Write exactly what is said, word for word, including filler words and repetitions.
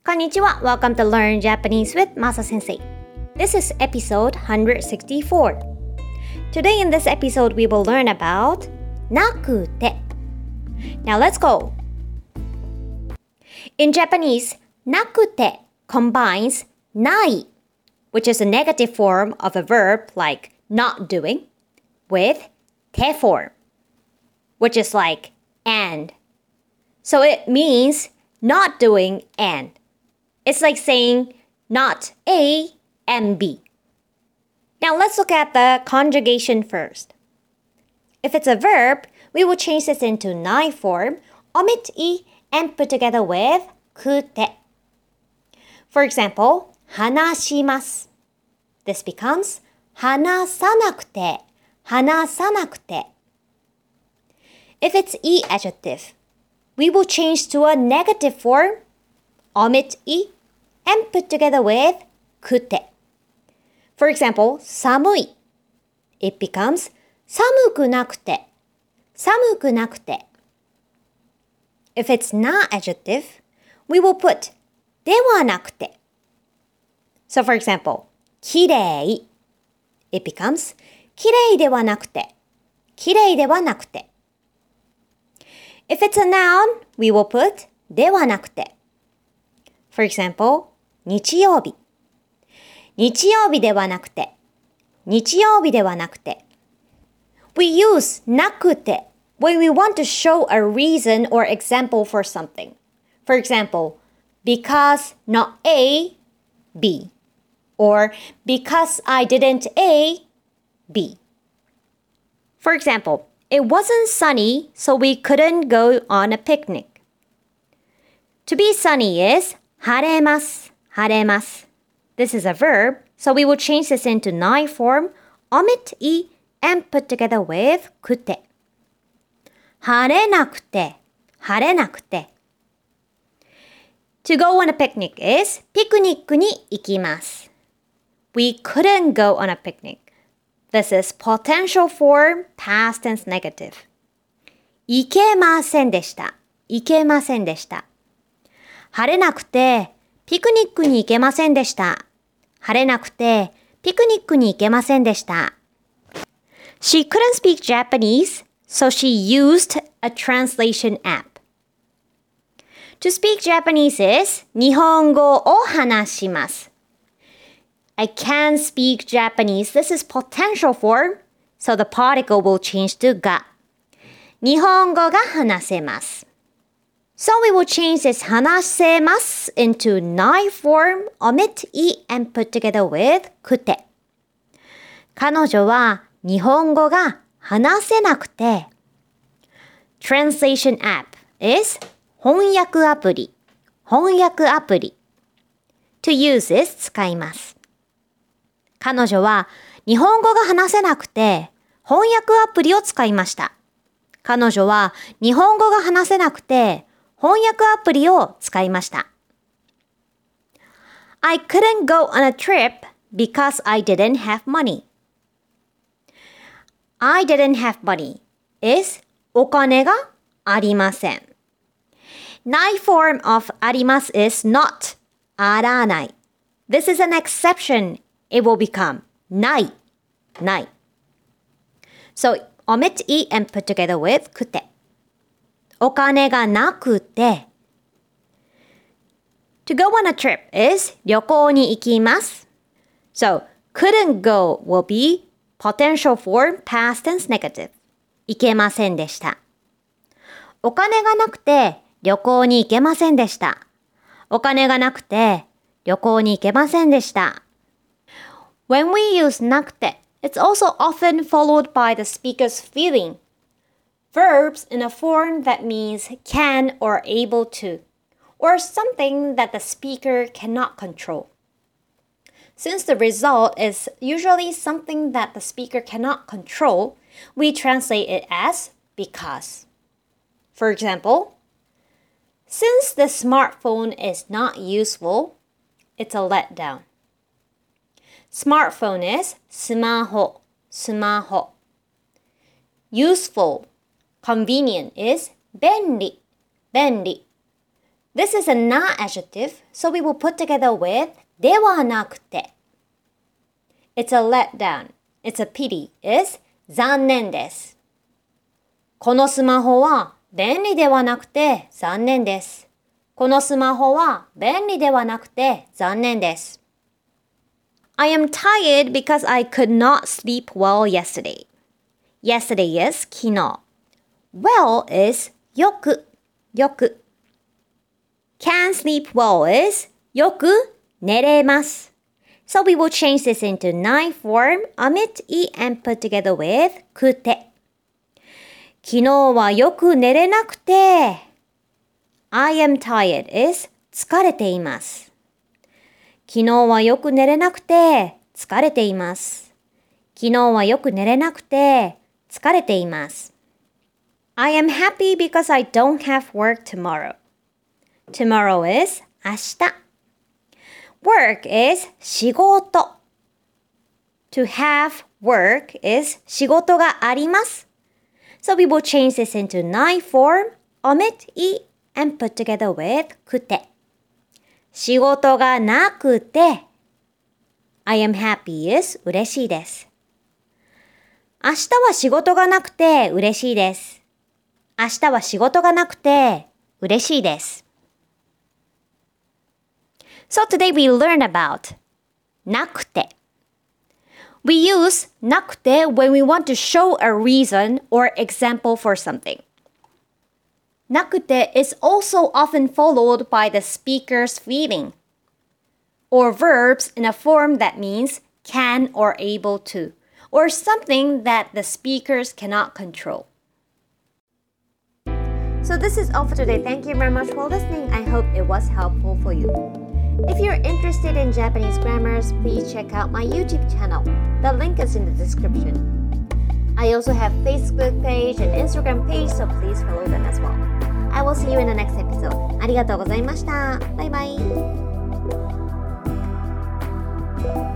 Konnichiwa. Welcome to Learn Japanese with Masa Sensei. This is episode one hundred sixty-four. Today in this episode, we will learn about nakute. Now let's go. In Japanese, nakute combines nai, which is a negative form of a verb like not doing, with te form, which is like and. So it means not doing and. It's like saying not A and B. Now let's look at the conjugation first. If it's a verb, we will change this into nai form, omit I, and put together with kute. For example, hanashimasu. This becomes hanasanakute, hanasanakute. If it's I adjective, we will change to a negative form, omit I, and put together with kute. For example, samui. It becomes samuku nakute, samuku nakute. If it's na adjective, we will put dewa nakute. So for example, kirei. It becomes kirei dewa nakute, kirei dewa nakute. If it's a noun, we will put dewa nakute. For example, 日曜日。日曜日ではなくて。日曜日ではなくて。We use なくて when we want to show a reason or example for something. For example, because not A, B. Or because I didn't A, B. For example, it wasn't sunny, so we couldn't go on a picnic. To be sunny is 晴れます、晴れます。This is a verb, so we will change this into nai form, omit I, and put together with kute. 晴れなくて、晴れなくて。To go on a picnic is ピクニックに行きます。We couldn't go on a picnic. This is potential form, past tense negative. 行けませんでした。行けませんでした。晴れなくて、ピクニックに行けませんでした。晴れなくて、ピクニックに行けませんでした。She couldn't speak Japanese, so she used a translation app. To speak Japanese is 日本語を話します。I can speak Japanese. This is potential form, so the particle will change to が。日本語が話せます。So we will change this 話せます into nai form, omit I, and put together with kute. 彼女は日本語が話せなくて。Translation app is 翻訳アプリ、翻訳アプリ。To use this 使います。彼女は日本語が話せなくて翻訳アプリを使いました。彼女は日本語が話せなくて翻訳アプリを使いました。I couldn't go on a trip because I didn't have money. I didn't have money is お金がありません。Nai form of あります is not あらない。This is an exception. It will become ない、ない。So omit I and put together with くて。お金がなくて。To go on a trip is 旅行に行きます。So, couldn't go will be potential form past tense negative. 行けませんでした。お金がなくて旅行に行けませんでした。お金がなくて旅行に行けませんでした。When we use なくて, it's also often followed by the speaker's feeling.Verbs in a form that means can or able to, or something that the speaker cannot control. Since the result is usually something that the speaker cannot control, we translate it as because. For example, since the smartphone is not useful, it's a letdown. Smartphone is スマホ、スマホ。Useful.Convenient is 便利、便利。 This is a not adjective, so we will put together with ではなくて. It's a letdown. It's a pity. Is 残念です。このスマホは便利ではなくて残念です。このスマホは便利ではなくて残念です。I am tired because I could not sleep well yesterday. Yesterday is 昨日. Well is よく、よく. Can sleep well is よく寝れます. So we will change this into nine form, omit e and put together with くて. 昨日はよく寝れなくて. I am tired is 疲れています。昨日はよく寝れなくて疲れています。昨日はよく寝れなくて疲れています。I am happy because I don't have work tomorrow. Tomorrow is 明日。Work is 仕事。To have work is 仕事があります。So we will change this into nine form, omit e and put together with くて。仕事がなくて I am happy is 嬉しいです。明日は仕事がなくて嬉しいです。明日は仕事がなくて嬉しいです。So today we learn about なくて。We use なくて when we want to show a reason or example for something. なくて is also often followed by the speaker's feeling or verbs in a form that means can or able to or something that the speakers cannot control. So this is all for today. Thank you very much for listening. I hope it was helpful for you. If you're interested in Japanese grammars, please check out my YouTube channel. The link is in the description. I also have Facebook page and Instagram page, so please follow them as well. I will see you in the next episode. ありがとうございました。バイバイ。